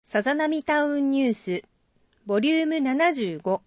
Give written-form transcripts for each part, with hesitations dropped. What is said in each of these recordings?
さざなみタウンニュースボリューム75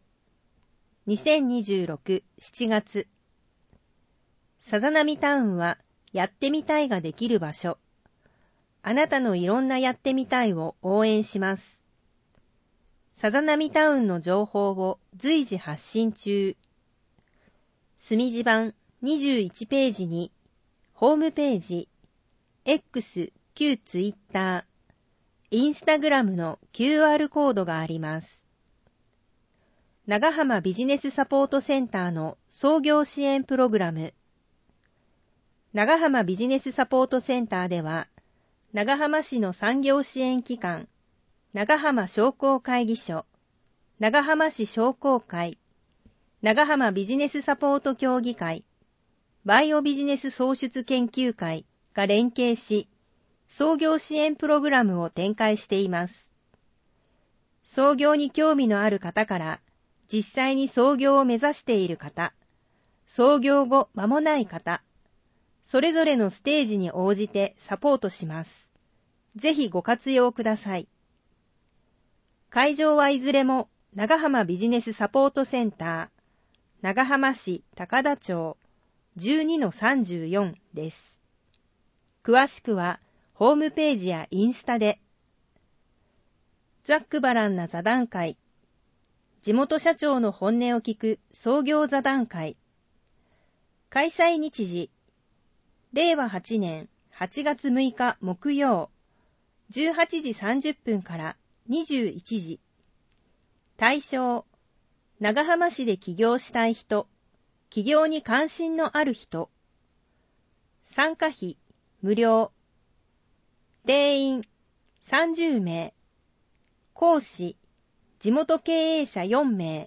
2026 7月。さざなみタウンはやってみたいができる場所。あなたのいろんなやってみたいを応援します。さざなみタウンの情報を随時発信中。墨字版21ページにホームページ、X 旧ツイッター、インスタグラムの QR コードがあります。長浜ビジネスサポートセンターの創業支援プログラム。長浜ビジネスサポートセンターでは、長浜市の産業支援機関、長浜商工会議所、長浜市商工会、長浜ビジネスサポート協議会、バイオビジネス創出研究会が連携し、創業支援プログラムを展開しています。創業に興味のある方から、実際に創業を目指している方、創業後間もない方、それぞれのステージに応じてサポートします。ぜひご活用ください。会場はいずれも長浜ビジネスサポートセンター、長浜市高田町 12-34 です。詳しくはホームページやインスタで。ざっくばらんな座談会。地元社長の本音を聞く創業座談会。開催日時。令和8年8月6日木曜。18時30分から21時。対象。長浜市で起業したい人。起業に関心のある人。参加費無料。定員30名。講師、地元経営者4名。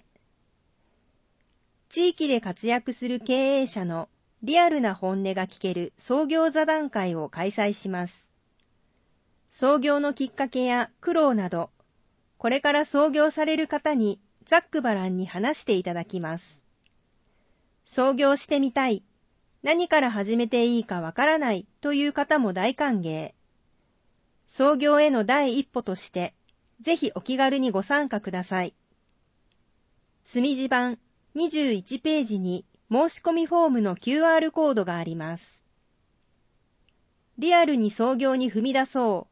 地域で活躍する経営者のリアルな本音が聞ける創業座談会を開催します。創業のきっかけや苦労など、これから創業される方にざっくばらんに話していただきます。創業してみたい、何から始めていいかわからないという方も大歓迎。創業への第一歩として、ぜひお気軽にご参加ください。墨字版21ページに申し込みフォームの QR コードがあります。リアルに創業に踏み出そう。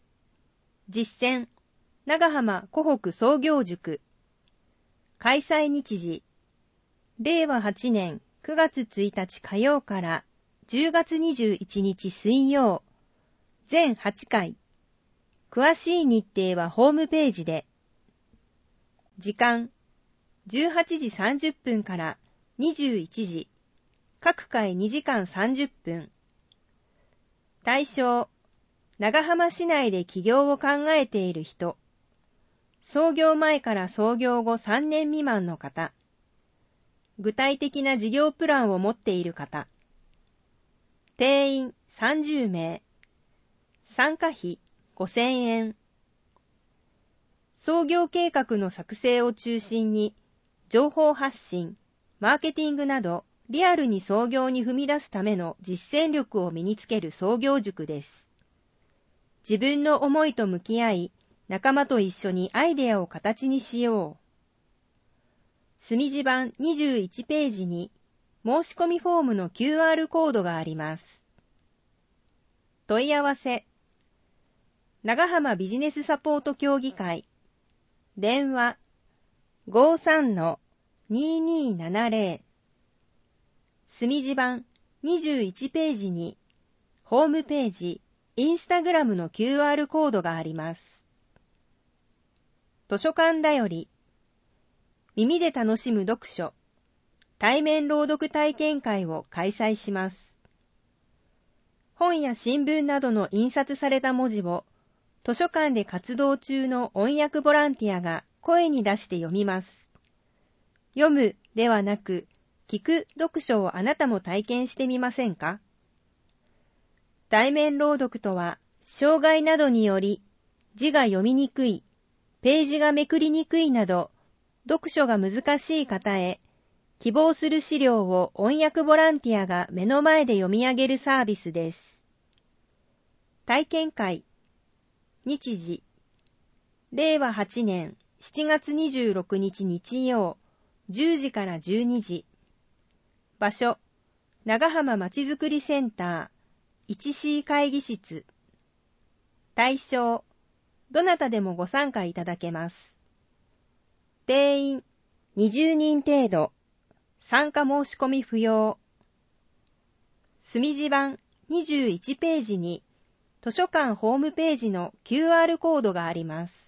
実践、長浜湖北創業塾。開催日時、令和8年9月1日火曜から10月21日水曜、全8回。詳しい日程はホームページで。時間、18時30分から21時。各回2時間30分。対象、長浜市内で起業を考えている人。創業前から創業後3年未満の方。具体的な事業プランを持っている方。定員30名。参加費5000円。創業計画の作成を中心に、情報発信、マーケティングなど、リアルに創業に踏み出すための実践力を身につける創業塾です。自分の思いと向き合い、仲間と一緒にアイデアを形にしよう。墨字版21ページに、申し込みフォームの QR コードがあります。問い合わせ。長浜ビジネスサポート協議会。電話 53-2270。墨字版21ページにホームページ、インスタグラムの QR コードがあります。図書館だより。耳で楽しむ読書。対面朗読体験会を開催します。本や新聞などの印刷された文字を図書館で活動中の音訳ボランティアが声に出して読みます。読むではなく、聞く読書をあなたも体験してみませんか？対面朗読とは、障害などにより字が読みにくい、ページがめくりにくいなど、読書が難しい方へ、希望する資料を音訳ボランティアが目の前で読み上げるサービスです。体験会。日時、 令和8年7月26日日曜、10時から12時。場所、長浜まちづくりセンター 1C 会議室。対象、どなたでもご参加いただけます。定員、20人程度。参加申し込み不要。墨字版21ページに図書館ホームページの QR コードがあります。